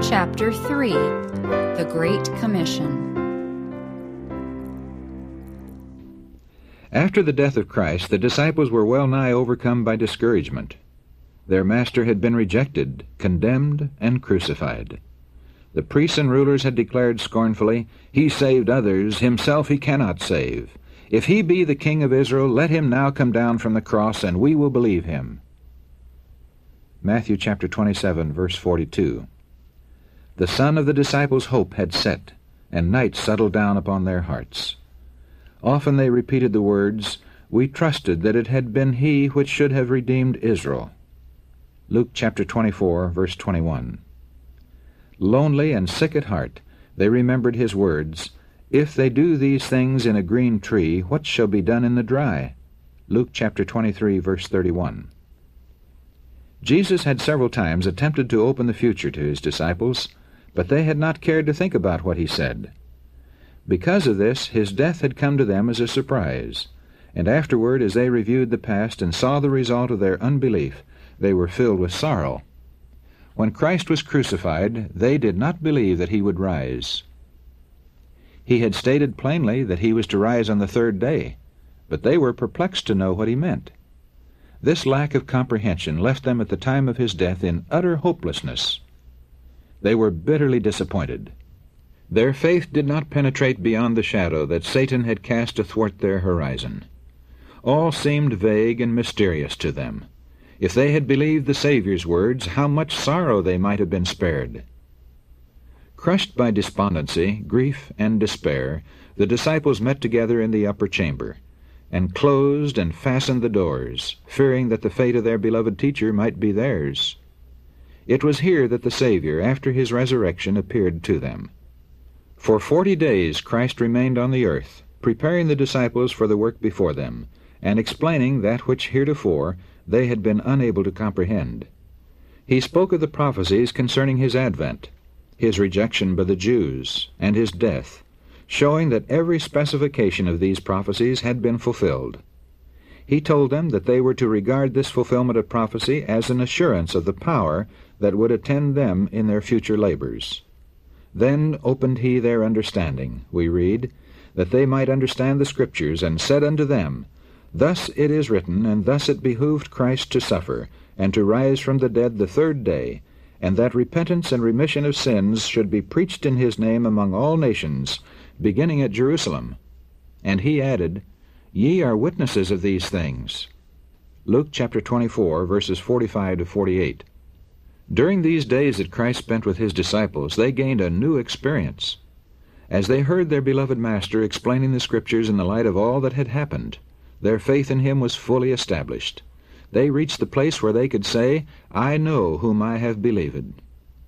Chapter 3, The Great Commission. After the death of Christ, the disciples were well nigh overcome by discouragement. Their master had been rejected, condemned, and crucified. The priests and rulers had declared scornfully, "He saved others, himself he cannot save. If he be the King of Israel, let him now come down from the cross, and we will believe him." Matthew chapter 27, verse 42. The sun of the disciples' hope had set, and night settled down upon their hearts. Often they repeated the words, "We trusted that it had been he which should have redeemed Israel." Luke chapter 24, verse 21. Lonely and sick at heart, they remembered his words, "If they do these things in a green tree, what shall be done in the dry?" Luke chapter 23, verse 31. Jesus had several times attempted to open the future to his disciples, but they had not cared to think about what he said. Because of this, his death had come to them as a surprise, and afterward, as they reviewed the past and saw the result of their unbelief, they were filled with sorrow. When Christ was crucified, they did not believe that he would rise. He had stated plainly that he was to rise on the third day, but they were perplexed to know what he meant. This lack of comprehension left them at the time of his death in utter hopelessness. They were bitterly disappointed. Their faith did not penetrate beyond the shadow that Satan had cast athwart their horizon. All seemed vague and mysterious to them. If they had believed the Savior's words, how much sorrow they might have been spared. Crushed by despondency, grief, and despair, the disciples met together in the upper chamber, and closed and fastened the doors, fearing that the fate of their beloved teacher might be theirs. It was here that the Savior, after his resurrection, appeared to them. For 40 days Christ remained on the earth, preparing the disciples for the work before them, and explaining that which heretofore they had been unable to comprehend. He spoke of the prophecies concerning his advent, his rejection by the Jews, and his death, showing that every specification of these prophecies had been fulfilled. He told them that they were to regard this fulfillment of prophecy as an assurance of the power that would attend them in their future labors. Then opened he their understanding, we read, that they might understand the Scriptures, and said unto them, Thus it is written, and thus it behooved Christ to suffer, and to rise from the dead the third day, and that repentance and remission of sins should be preached in his name among all nations, beginning at Jerusalem. And he added, Ye are witnesses of these things. Luke chapter 24, verses 45 to 48. During these days that Christ spent with his disciples, they gained a new experience. As they heard their beloved Master explaining the Scriptures in the light of all that had happened, their faith in him was fully established. They reached the place where they could say, I know whom I have believed.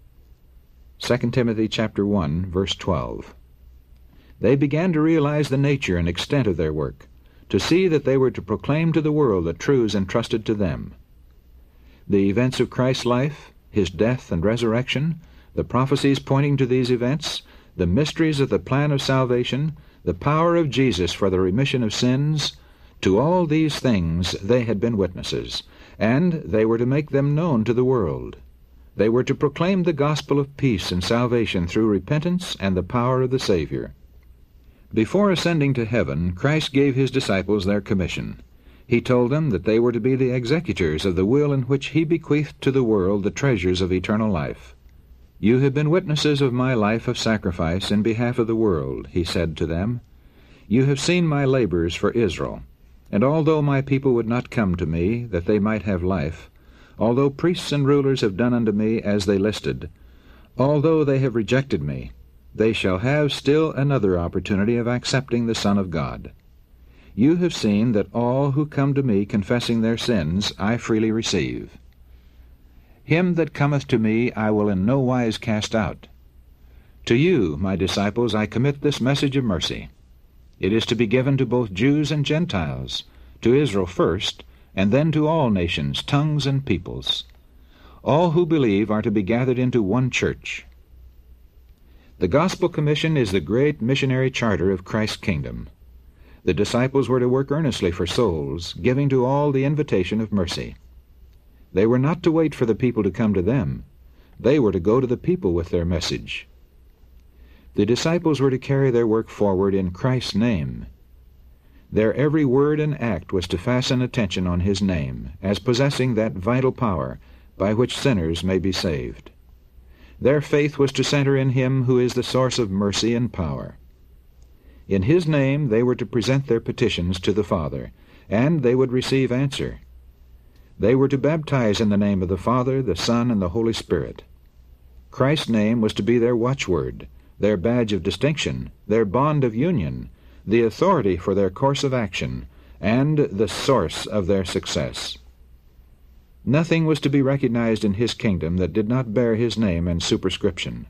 2 Timothy chapter 1, verse 12. They began to realize the nature and extent of their work, to see that they were to proclaim to the world the truths entrusted to them. The events of Christ's life, his death and resurrection, the prophecies pointing to these events, the mysteries of the plan of salvation, the power of Jesus for the remission of sins, to all these things they had been witnesses, and they were to make them known to the world. They were to proclaim the gospel of peace and salvation through repentance and the power of the Savior. Before ascending to heaven, Christ gave his disciples their commission. He told them that they were to be the executors of the will in which he bequeathed to the world the treasures of eternal life. You have been witnesses of my life of sacrifice in behalf of the world, he said to them. You have seen my labors for Israel. And although my people would not come to me, that they might have life, although priests and rulers have done unto me as they listed, although they have rejected me, they shall have still another opportunity of accepting the Son of God. You have seen that all who come to me confessing their sins I freely receive. Him that cometh to me I will in no wise cast out. To you, my disciples, I commit this message of mercy. It is to be given to both Jews and Gentiles, to Israel first, and then to all nations, tongues, and peoples. All who believe are to be gathered into one church. The Gospel Commission is the great missionary charter of Christ's kingdom. The disciples were to work earnestly for souls, giving to all the invitation of mercy. They were not to wait for the people to come to them, They were to go to the people with their message. The disciples were to carry their work forward in Christ's name. Their every word and act was to fasten attention on His name, as possessing that vital power by which sinners may be saved. Their faith was to center in Him who is the source of mercy and power. In His name they were to present their petitions to the Father, and they would receive answer. They were to baptize in the name of the Father, the Son, and the Holy Spirit. Christ's name was to be their watchword, their badge of distinction, their bond of union, the authority for their course of action, and the source of their success. Nothing was to be recognized in His kingdom that did not bear His name and superscription.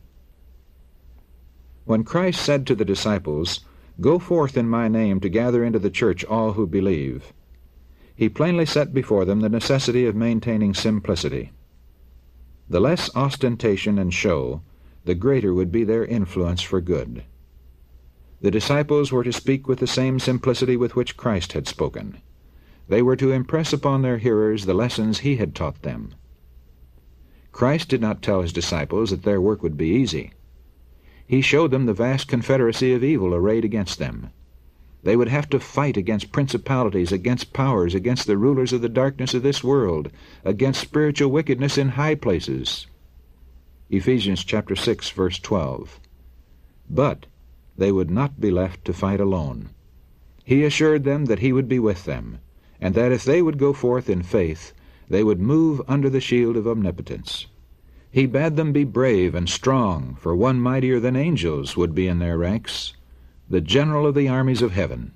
When Christ said to the disciples, "Go forth in my name to gather into the church all who believe," He plainly set before them the necessity of maintaining simplicity. The less ostentation and show, the greater would be their influence for good. The disciples were to speak with the same simplicity with which Christ had spoken. They were to impress upon their hearers the lessons He had taught them. Christ did not tell His disciples that their work would be easy. He showed them the vast confederacy of evil arrayed against them. They would have to fight against principalities, against powers, against the rulers of the darkness of this world, against spiritual wickedness in high places. Ephesians chapter 6, verse 12. But they would not be left to fight alone. He assured them that He would be with them, and that if they would go forth in faith, they would move under the shield of omnipotence. He bade them be brave and strong, for one mightier than angels would be in their ranks, the general of the armies of heaven.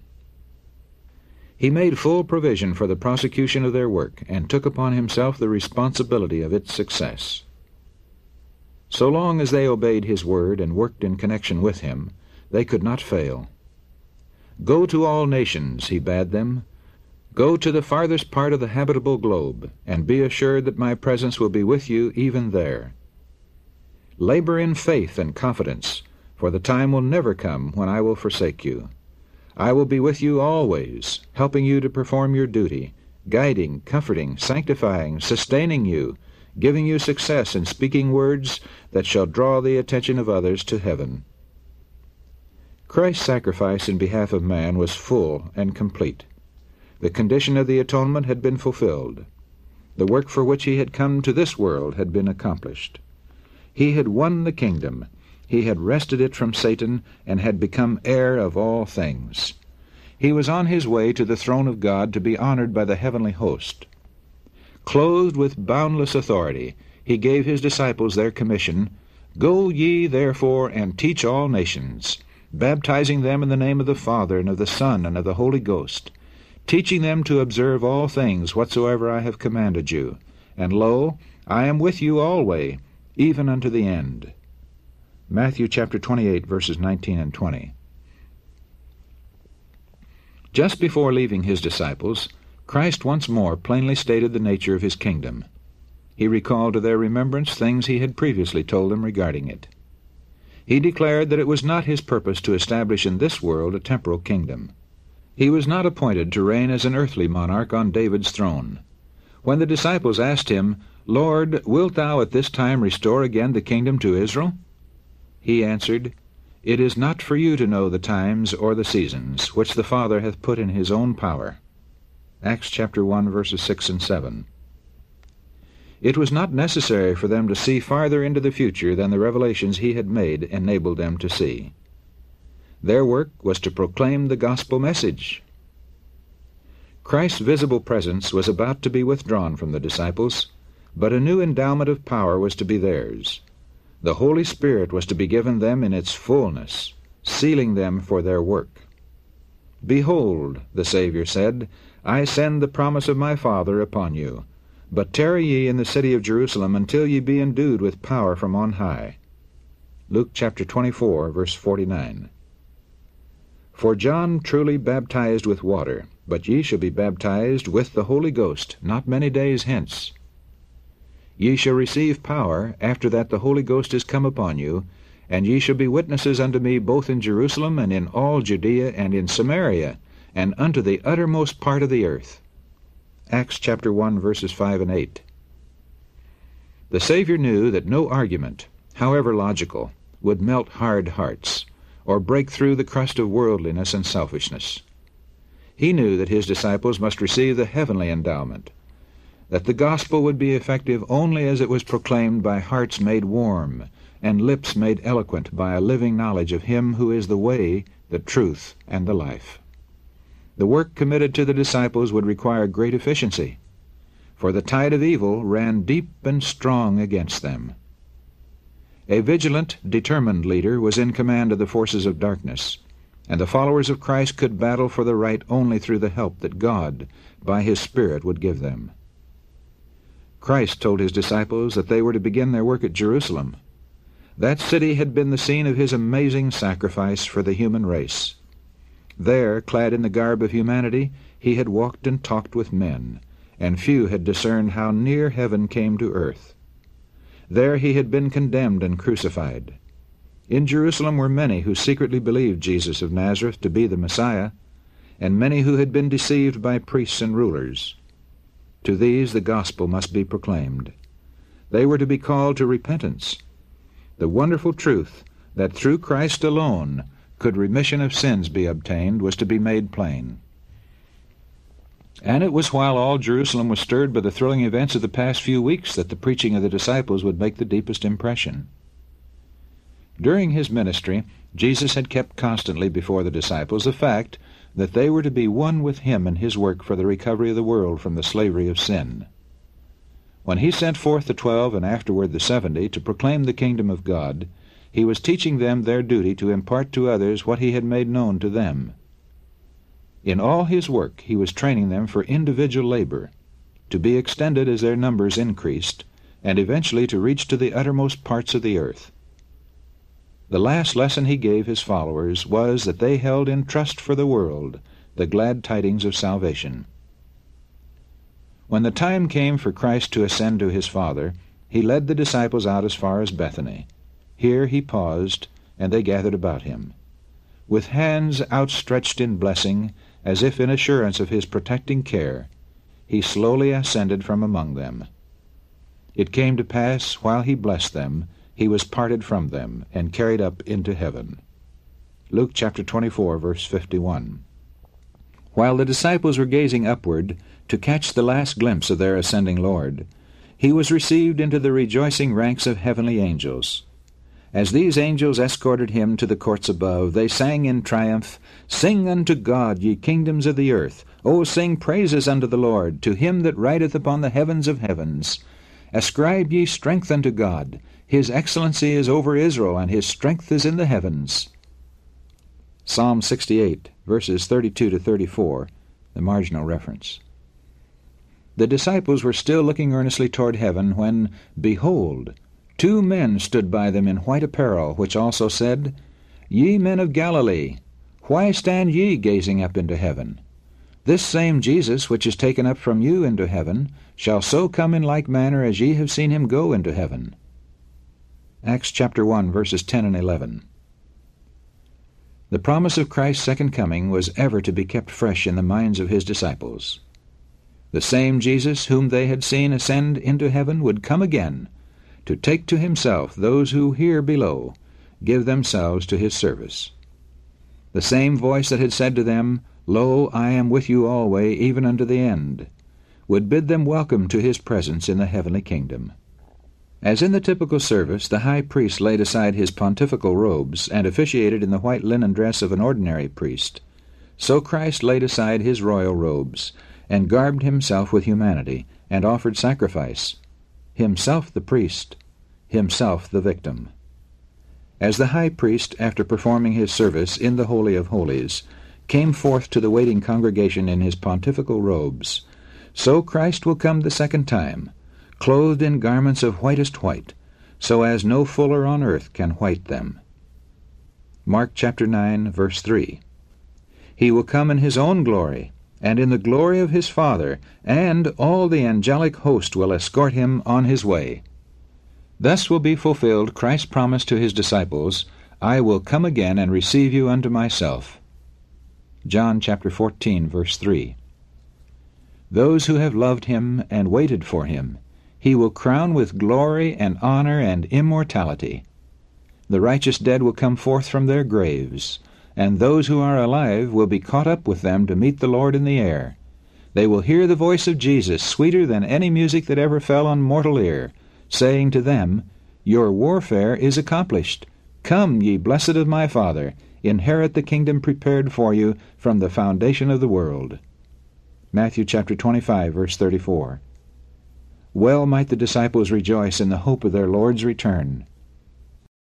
He made full provision for the prosecution of their work, and took upon Himself the responsibility of its success. So long as they obeyed His word and worked in connection with Him, they could not fail. "Go to all nations," He bade them. "Go to the farthest part of the habitable globe, and be assured that my presence will be with you even there. Labor in faith and confidence, for the time will never come when I will forsake you. I will be with you always, helping you to perform your duty, guiding, comforting, sanctifying, sustaining you, giving you success in speaking words that shall draw the attention of others to heaven." Christ's sacrifice in behalf of man was full and complete. The condition of the atonement had been fulfilled. The work for which He had come to this world had been accomplished. He had won the kingdom. He had wrested it from Satan and had become heir of all things. He was on His way to the throne of God to be honored by the heavenly host. Clothed with boundless authority, He gave His disciples their commission, "Go ye therefore and teach all nations, baptizing them in the name of the Father, and of the Son, and of the Holy Ghost, teaching them to observe all things whatsoever I have commanded you. And lo, I am with you alway, even unto the end." Matthew chapter 28, verses 19 and 20. Just before leaving His disciples, Christ once more plainly stated the nature of His kingdom. He recalled to their remembrance things He had previously told them regarding it. He declared that it was not His purpose to establish in this world a temporal kingdom. He was not appointed to reign as an earthly monarch on David's throne. When the disciples asked Him, "Lord, wilt Thou at this time restore again the kingdom to Israel?" He answered, "It is not for you to know the times or the seasons, which the Father hath put in His own power." Acts chapter 1, verses 6 and 7. It was not necessary for them to see farther into the future than the revelations He had made enabled them to see. Their work was to proclaim the gospel message. Christ's visible presence was about to be withdrawn from the disciples, but a new endowment of power was to be theirs. The Holy Spirit was to be given them in its fullness, sealing them for their work. "Behold," the Savior said, "I send the promise of my Father upon you. But tarry ye in the city of Jerusalem until ye be endued with power from on high." Luke chapter 24, verse 49. "For John truly baptized with water, but ye shall be baptized with the Holy Ghost not many days hence. Ye shall receive power, after that the Holy Ghost is come upon you, and ye shall be witnesses unto me both in Jerusalem and in all Judea and in Samaria, and unto the uttermost part of the earth." Acts chapter 1, verses 5 and 8. The Savior knew that no argument, however logical, would melt hard hearts or break through the crust of worldliness and selfishness. He knew that his disciples must receive the heavenly endowment, that the gospel would be effective only as it was proclaimed by hearts made warm and lips made eloquent by a living knowledge of Him who is the way, the truth, and the life. The work committed to the disciples would require great efficiency, for the tide of evil ran deep and strong against them. A vigilant, determined leader was in command of the forces of darkness, and the followers of Christ could battle for the right only through the help that God, by His Spirit, would give them. Christ told His disciples that they were to begin their work at Jerusalem. That city had been the scene of His amazing sacrifice for the human race. There, clad in the garb of humanity, He had walked and talked with men, and few had discerned how near heaven came to earth. There He had been condemned and crucified. In Jerusalem were many who secretly believed Jesus of Nazareth to be the Messiah, and many who had been deceived by priests and rulers. To these the gospel must be proclaimed. They were to be called to repentance. The wonderful truth that through Christ alone could remission of sins be obtained was to be made plain. And it was while all Jerusalem was stirred by the thrilling events of the past few weeks that the preaching of the disciples would make the deepest impression. During His ministry, Jesus had kept constantly before the disciples the fact that they were to be one with Him in His work for the recovery of the world from the slavery of sin. When He sent forth the 12 and afterward the 70 to proclaim the kingdom of God, He was teaching them their duty to impart to others what He had made known to them. In all His work He was training them for individual labor, to be extended as their numbers increased, and eventually to reach to the uttermost parts of the earth. The last lesson He gave His followers was that they held in trust for the world the glad tidings of salvation. When the time came for Christ to ascend to His Father, He led the disciples out as far as Bethany. Here He paused, and they gathered about Him. With hands outstretched in blessing, as if in assurance of His protecting care, He slowly ascended from among them. It came to pass, while He blessed them, He was parted from them, and carried up into heaven. Luke chapter 24, verse 51. While the disciples were gazing upward to catch the last glimpse of their ascending Lord, He was received into the rejoicing ranks of heavenly angels. As these angels escorted Him to the courts above, they sang in triumph, "Sing unto God, ye kingdoms of the earth. O sing praises unto the Lord, to Him that rideth upon the heavens of heavens. Ascribe ye strength unto God. His excellency is over Israel, and His strength is in the heavens." Psalm 68, verses 32 to 34, the marginal reference. The disciples were still looking earnestly toward heaven when, behold, 2 men stood by them in white apparel, which also said, "Ye men of Galilee, why stand ye gazing up into heaven? This same Jesus, which is taken up from you into heaven, shall so come in like manner as ye have seen Him go into heaven." Acts chapter 1, verses 10 and 11. The promise of Christ's second coming was ever to be kept fresh in the minds of His disciples. The same Jesus whom they had seen ascend into heaven would come again, to take to Himself those who here below give themselves to His service. The same voice that had said to them, "Lo, I am with you alway, even unto the end," would bid them welcome to His presence in the heavenly kingdom. As in the typical service, the high priest laid aside his pontifical robes and officiated in the white linen dress of an ordinary priest, so Christ laid aside His royal robes and garbed Himself with humanity and offered sacrifice, Himself the priest, Himself the victim. As the high priest, after performing his service in the Holy of Holies, came forth to the waiting congregation in his pontifical robes, so Christ will come the second time, clothed in garments of whitest white, so as no fuller on earth can white them. Mark chapter 9, verse 3. He will come in His own glory, and in the glory of His Father, and all the angelic host will escort Him on His way. Thus will be fulfilled Christ's promise to His disciples, "I will come again and receive you unto myself." John chapter 14, verse 3. Those who have loved Him and waited for Him, He will crown with glory and honor and immortality. The righteous dead will come forth from their graves, and those who are alive will be caught up with them to meet the Lord in the air. They will hear the voice of Jesus, sweeter than any music that ever fell on mortal ear, saying to them, "Your warfare is accomplished. Come, ye blessed of my Father, inherit the kingdom prepared for you from the foundation of the world." Matthew chapter 25, verse 34. Well might the disciples rejoice in the hope of their Lord's return.